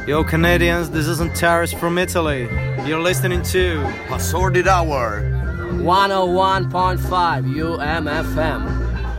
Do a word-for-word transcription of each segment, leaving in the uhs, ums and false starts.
Yo Canadians, this is Antares from Italy. You're listening to Assorted Hour one oh one point five U M F M.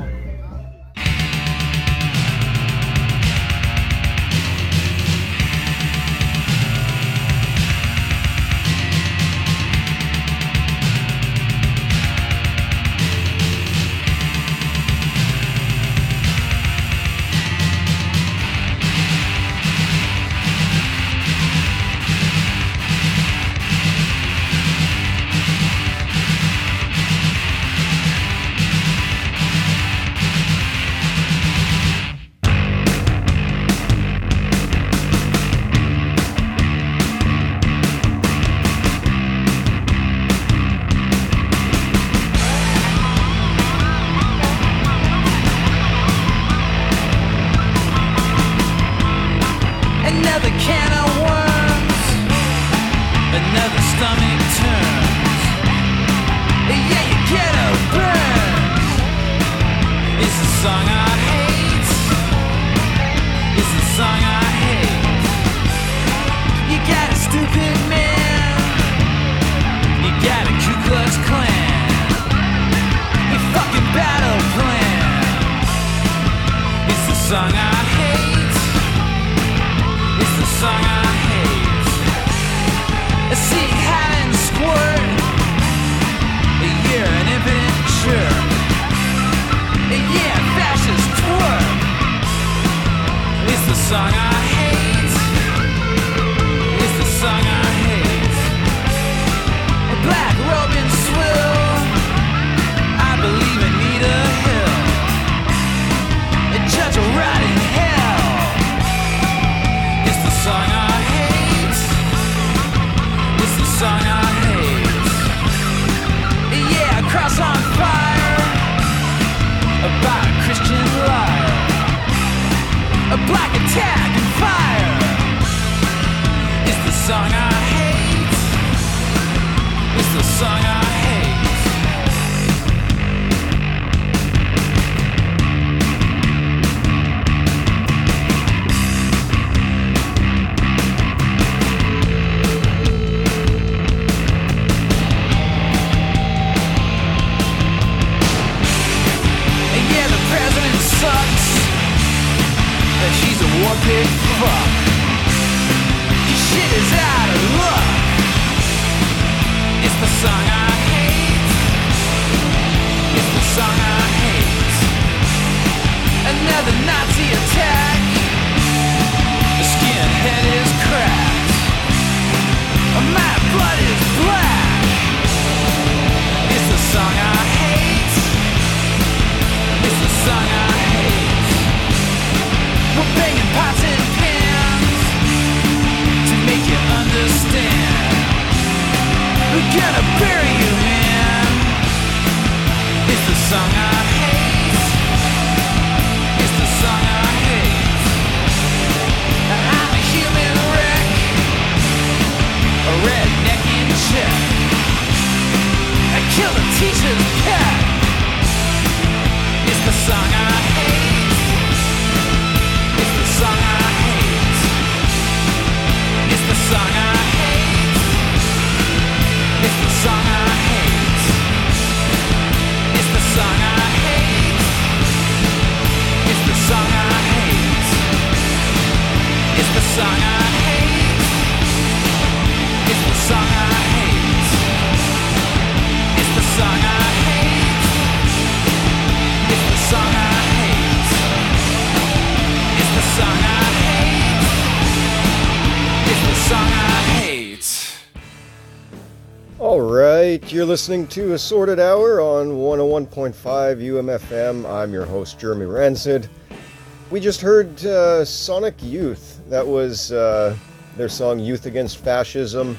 You're listening to Assorted Hour on one oh one point five U M F M. I'm your host, Jeremy Rancid. We just heard uh, Sonic Youth. That was uh, their song Youth Against Fascism.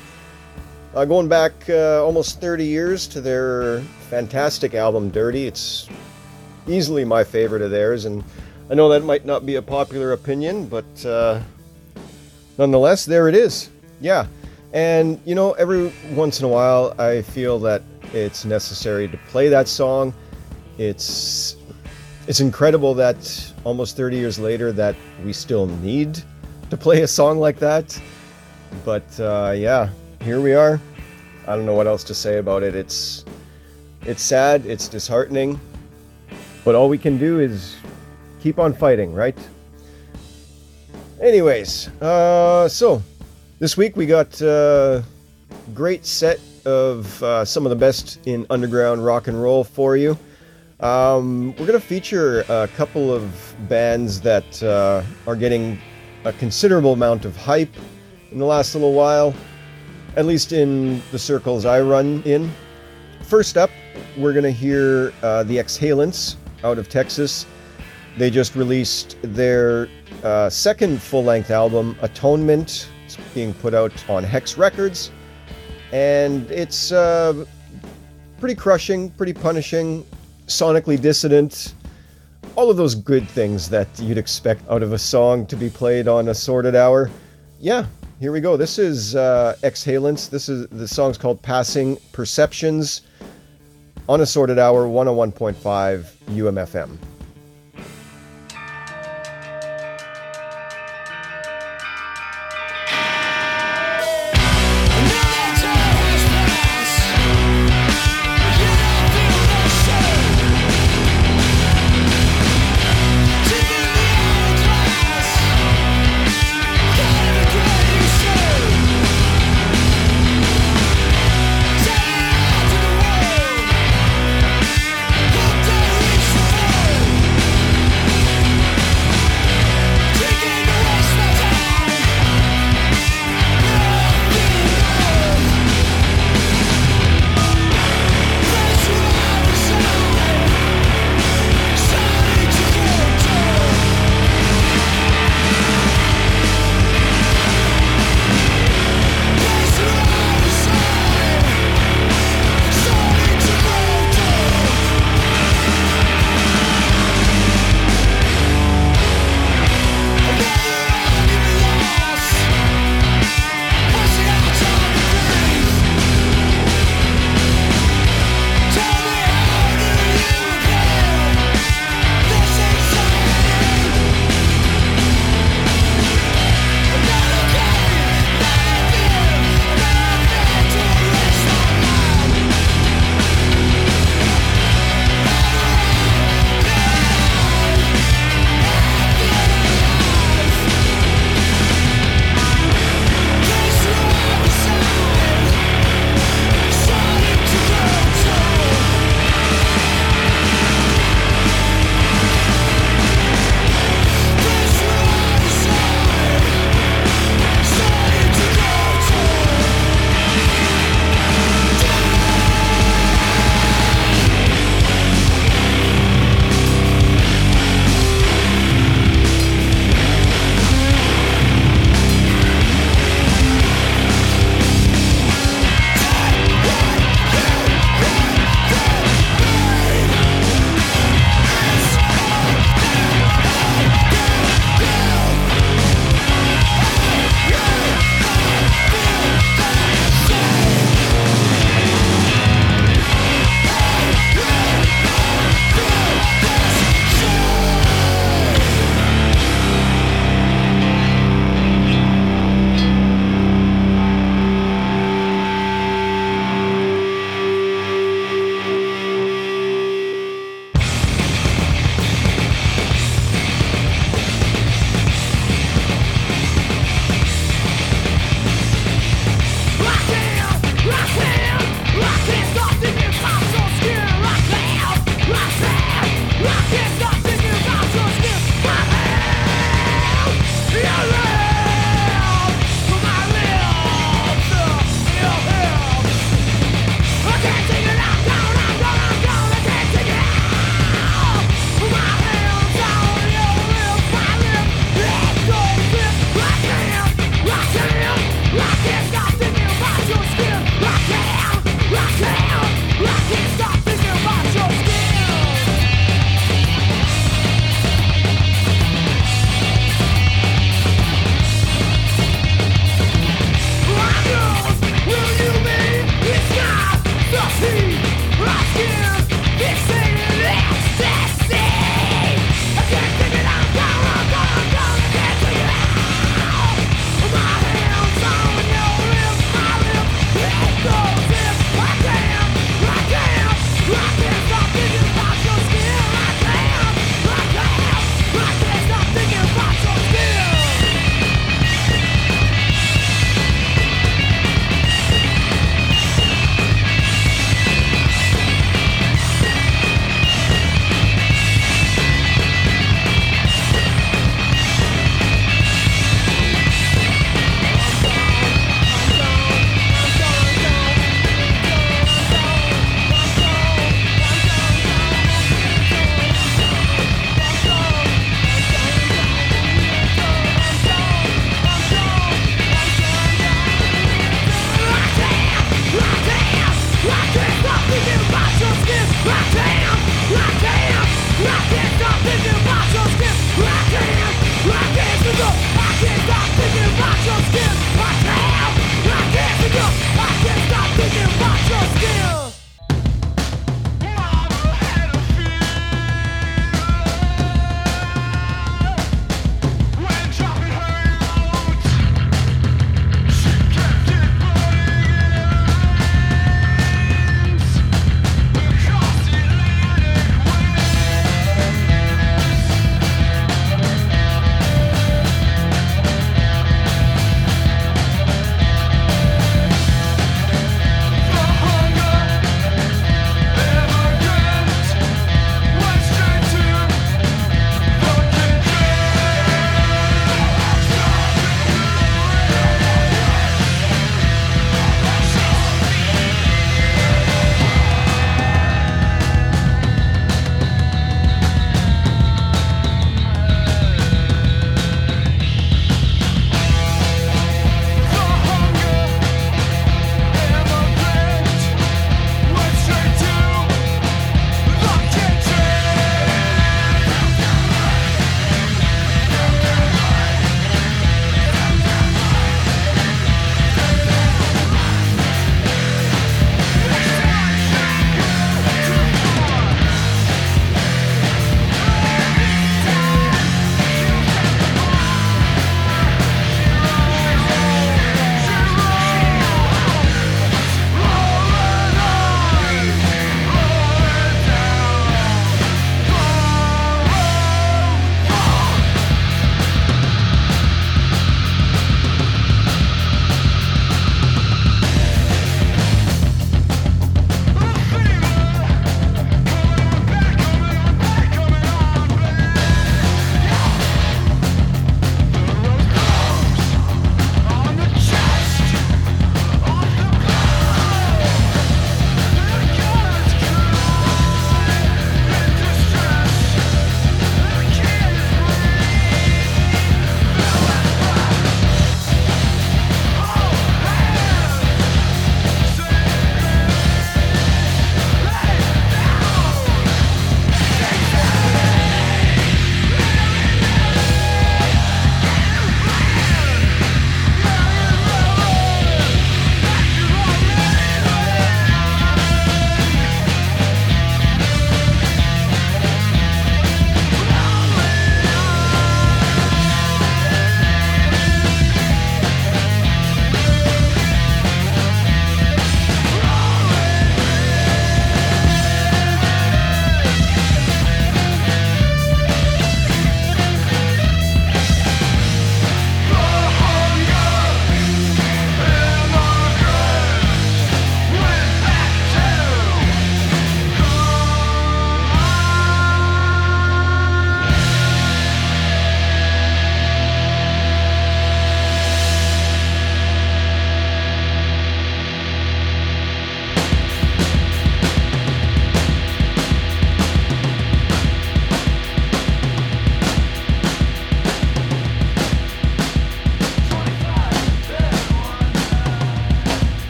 Uh, going back uh, almost thirty years to their fantastic album, Dirty. It's easily my favorite of theirs, and I know that might not be a popular opinion, but uh, nonetheless, there it is. Yeah. And, you know, every once in a while, I feel that it's necessary to play that song. It's it's incredible that almost thirty years later that we still need to play a song like that. But uh, yeah, here we are. I don't know what else to say about it. It's it's sad, it's disheartening, but all we can do is keep on fighting, right? Anyways, uh, so this week we got a great set of uh, some of the best in underground rock and roll for you. Um, we're going to feature a couple of bands that uh, are getting a considerable amount of hype in the last little while, at least in the circles I run in. First up, we're going to hear uh, the Exhalants out of Texas. They just released their uh, second full-length album, Atonement. It's being put out on Hex Records, and it's uh, pretty crushing, pretty punishing, sonically dissonant, all of those good things that you'd expect out of a song to be played on Assorted Hour. Yeah, here we go. This is uh, Exhalants. This is the song's called Passing Perceptions on Assorted Hour, one oh one point five U M F M.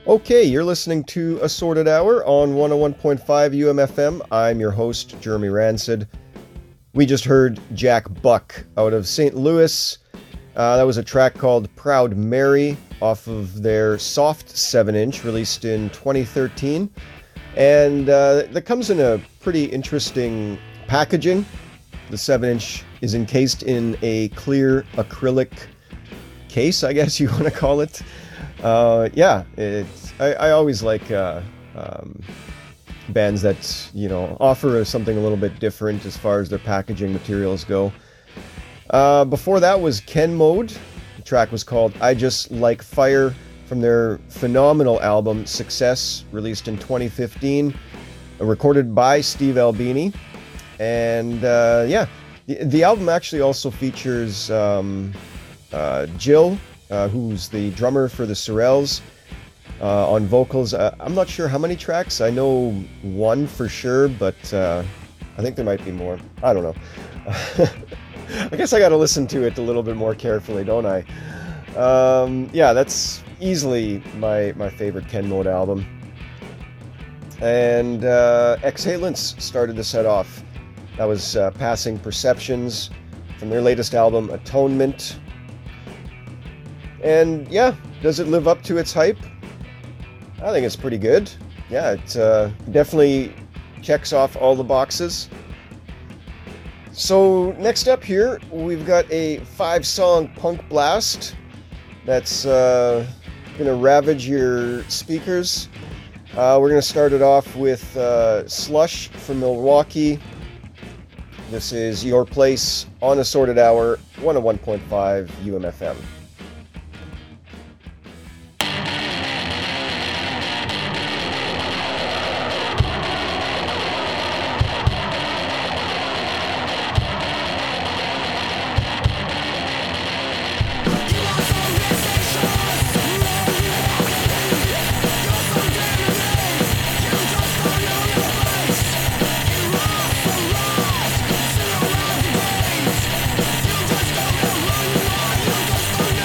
Okay, you're listening to Assorted Hour on one oh one point five U M F M. I'm your host, Jeremy Rancid. We just heard Jack Buck out of Saint Louis. Uh, that was a track called Proud Mary off of their Soft seven inch released in twenty thirteen. And uh, that comes in a pretty interesting packaging. The seven inch is encased in a clear acrylic case, I guess you want to call it. Uh, yeah, it's, I, I always like uh, um, bands that, you know, offer something a little bit different as far as their packaging materials go. Uh, before that was Ken Mode. The track was called I Just Like Fire from their phenomenal album Success, released in twenty fifteen, uh, recorded by Steve Albini. And uh, yeah, the, the album actually also features um, uh, Jill, Uh, who's the drummer for the Sorels, uh, on vocals. Uh, I'm not sure how many tracks. I know one for sure, but uh, I think there might be more. I don't know. I guess I got to listen to it a little bit more carefully, don't I? Um, yeah, that's easily my, my favorite Ken Mode album. And uh, Exhalants started the set off. That was uh, Passing Perceptions from their latest album, Atonement. And yeah, does it live up to its hype? I think it's pretty good. Yeah, it uh, definitely checks off all the boxes. So next up here, we've got a five-song punk blast that's uh, going to ravage your speakers. Uh, we're going to start it off with uh, Slush from Milwaukee. This is Your Place on Assorted Hour, one oh one point five U M F M. Just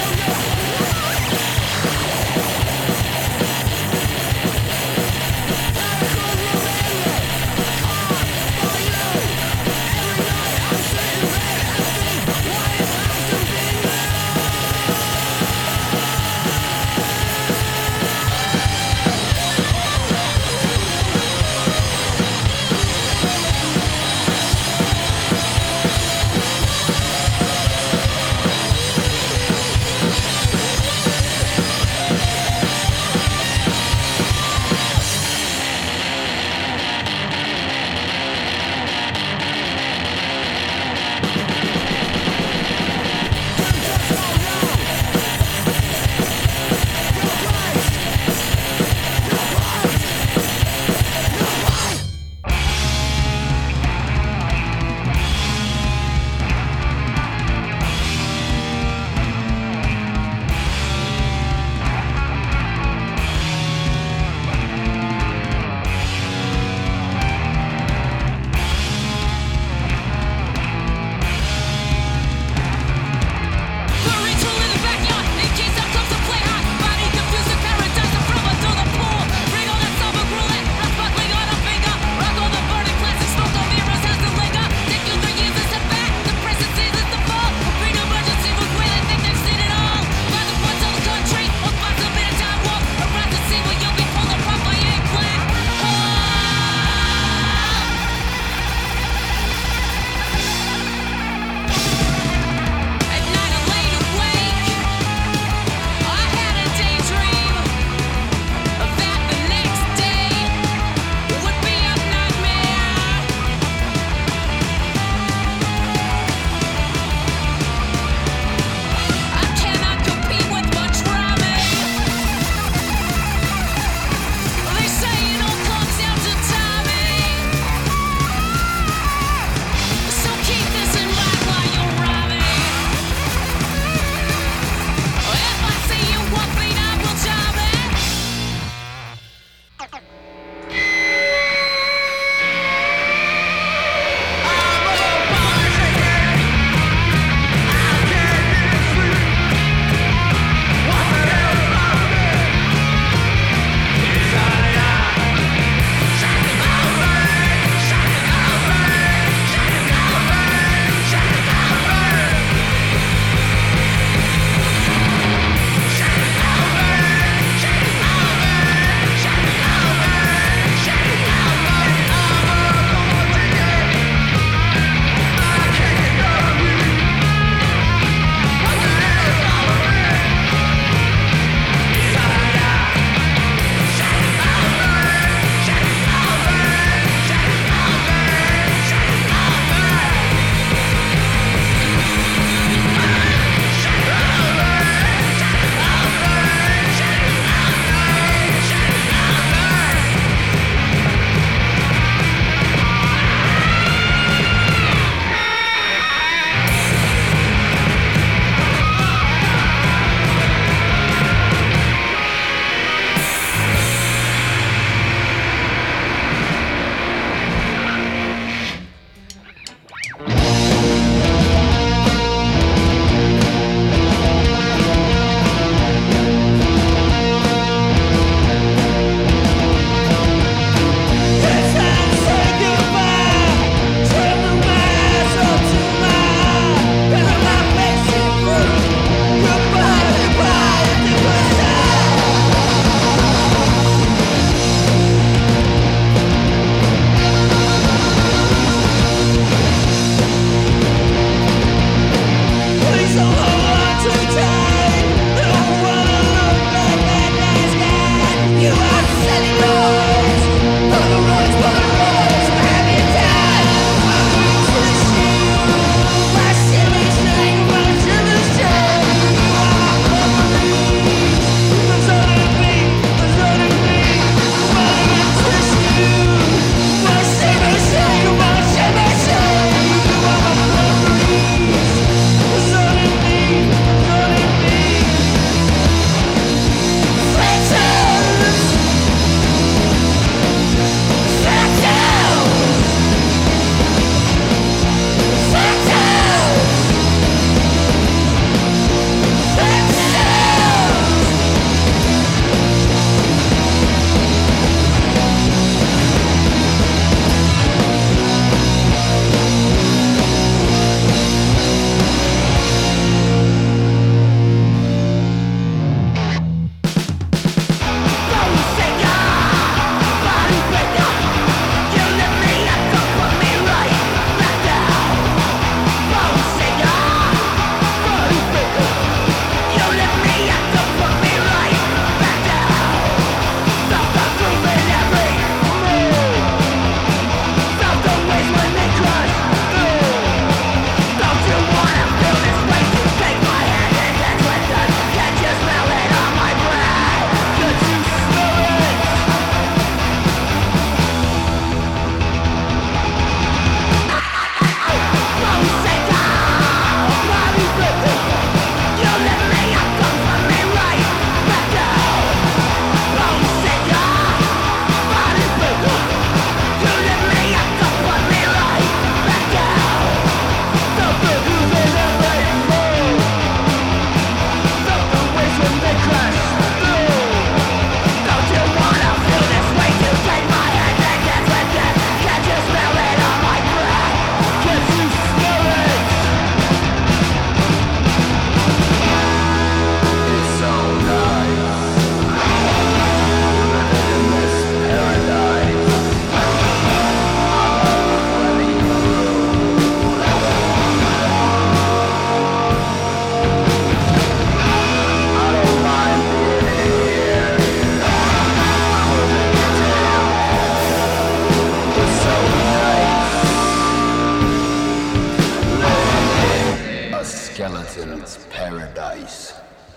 Skeleton's Paradise.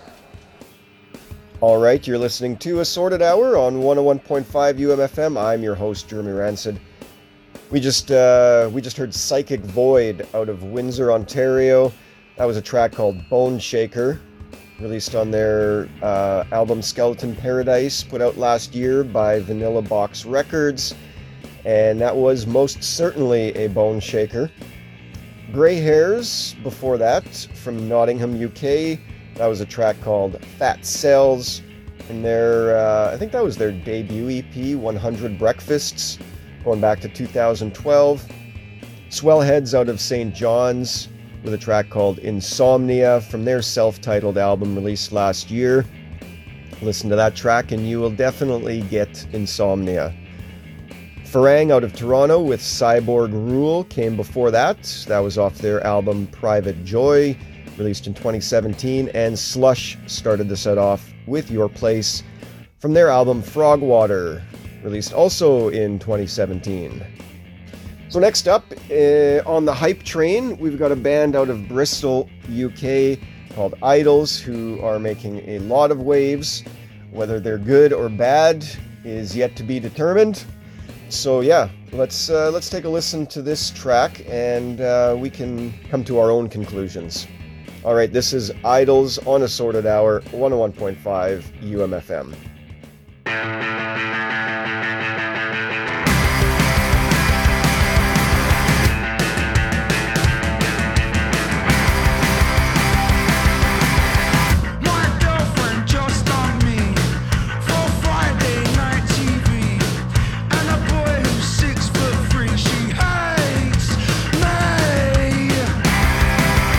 All right, you're listening to Assorted Hour on one oh one point five U M F M. I'm your host, Jeremy Rancid. We just uh, we just heard Psychic Void out of Windsor, Ontario. That was a track called Bone Shaker, released on their uh, album Skeleton Paradise, put out last year by Vanilla Box Records. And that was most certainly a bone shaker. Grey Hairs, before that, from Nottingham, U K. That was a track called Fat Cells. And their, uh, I think that was their debut E P, one hundred Breakfasts, going back to two thousand twelve. Swellheads out of Saint John's with a track called Insomnia from their self-titled album released last year. Listen to that track and you will definitely get Insomnia. Farang out of Toronto with Cyborg Rule came before that. That was off their album Private Joy, released in twenty seventeen. And Slush started the set off with Your Place from their album Frogwater, released also in twenty seventeen. So next up, uh, on the hype train, we've got a band out of Bristol, U K called Idols, who are making a lot of waves. Whether they're good or bad is yet to be determined. So yeah, let's uh, let's take a listen to this track and uh, we can come to our own conclusions. All right, this is Idols on Assorted Hour, one oh one point five U M F M.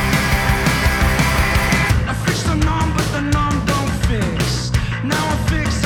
Fix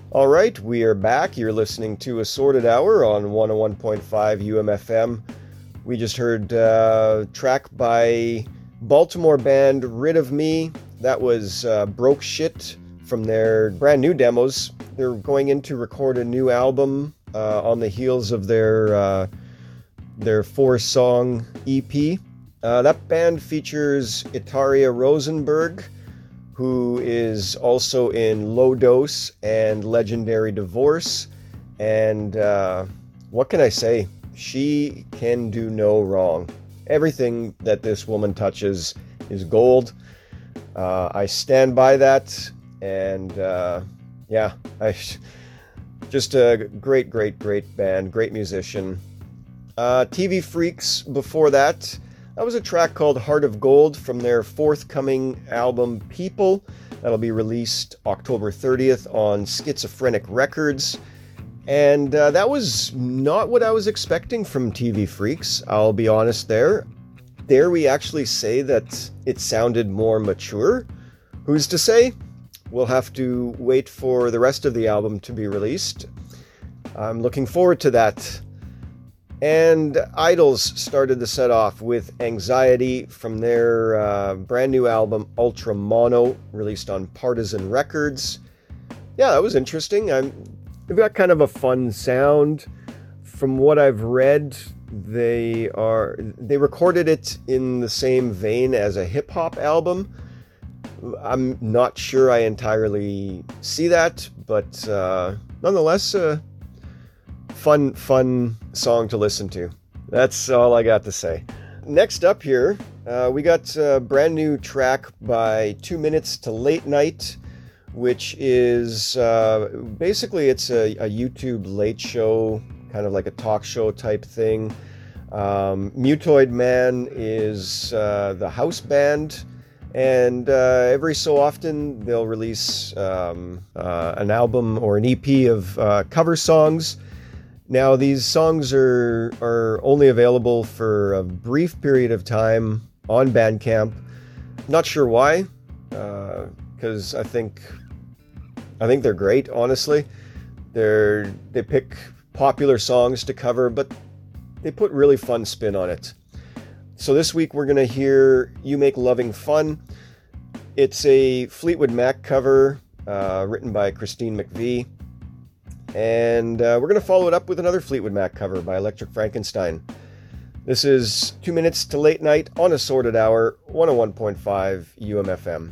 All right, we are back. You're listening to Assorted Hour on one oh one point five U M F M. We just heard a uh, track by Baltimore band Rid of Me. That was uh, Broke Shit from their brand new demos. They're going in to record a new album uh, on the heels of their uh, their four-song E P. Uh, that band features Itaria Rosenberg, who is also in Low Dose and Legendary Divorce. And uh, what can I say? She can do no wrong. Everything that this woman touches is gold. Uh, I stand by that. And uh, yeah, I, just a great, great, great band, great musician. Uh, T V Freaks before that. That was a track called Heart of Gold from their forthcoming album People. That'll be released October thirtieth on Schizophrenic Records. And uh, that was not what I was expecting from T V Freaks, I'll be honest there. There we actually say that it sounded more mature. Who's to say? We'll have to wait for the rest of the album to be released. I'm looking forward to that. And Idols started the set off with Anxiety from their uh, brand new album Ultra Mono, released on Partisan Records. Yeah, that was interesting. I'm, they've got kind of a fun sound. From what I've read, they are they recorded it in the same vein as a hip-hop album. I'm not sure I entirely see that, but uh, nonetheless, uh, Fun, fun song to listen to. That's all I got to say. Next up here, uh, we got a brand new track by Two Minutes to Late Night, which is uh, basically it's a, a YouTube late show, kind of like a talk show type thing. Um, Mutoid Man is uh, the house band, and uh, every so often they'll release um, uh, an album or an E P of uh, cover songs. Now, these songs are are only available for a brief period of time on Bandcamp. Not sure why, because uh, I think I think they're great. Honestly, they're they pick popular songs to cover, but they put really fun spin on it. So this week we're gonna hear "You Make Loving Fun." It's a Fleetwood Mac cover uh, written by Christine McVie. And uh, we're going to follow it up with another Fleetwood Mac cover by Electric Frankenstein. This is Two Minutes to Late Night on Assorted Hour, one oh one point five U M F M.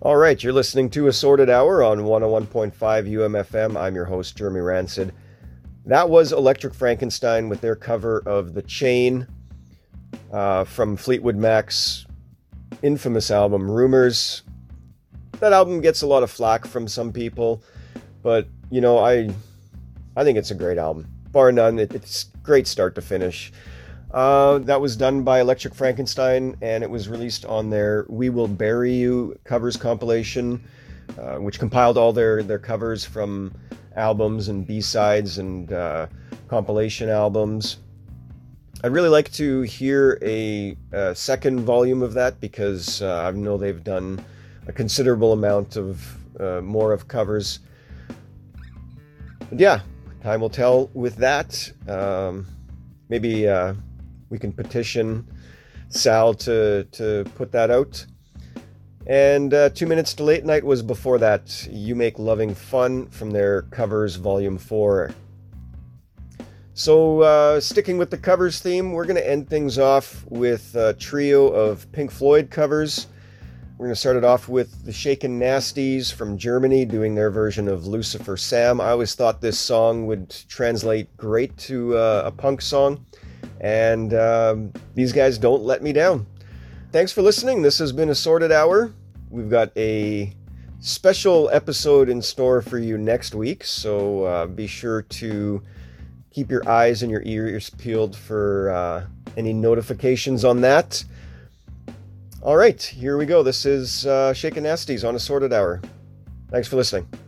All right, you're listening to Assorted Hour on one oh one point five U M F M. I'm your host, Jeremy Rancid. That was Electric Frankenstein with their cover of The Chain uh, from Fleetwood Mac's infamous album, Rumors. That album gets a lot of flack from some people, but, you know, I I think it's a great album. Bar none, it, it's great start to finish. Uh, that was done by Electric Frankenstein, and it was released on their We Will Bury You covers compilation, uh, which compiled all their, their covers from albums and B-sides and uh, compilation albums. I'd really like to hear a, a second volume of that because uh, I know they've done a considerable amount of uh, more of covers. But yeah, time will tell with that. Um, maybe uh, we can petition Sal to, to put that out. And uh, Two Minutes to Late Night was before that. You Make Loving Fun from their Covers Volume four. So, uh, sticking with the covers theme, we're going to end things off with a trio of Pink Floyd covers. We're going to start it off with the Shaken Nasties from Germany doing their version of Lucifer Sam. I always thought this song would translate great to uh, a punk song, and um, these guys don't let me down. Thanks for listening. This has been Assorted Hour. We've got a special episode in store for you next week, so uh, be sure to keep your eyes and your ears peeled for uh, any notifications on that. All right, here we go. This is uh, Shaken Nasties on Assorted Hour. Thanks for listening.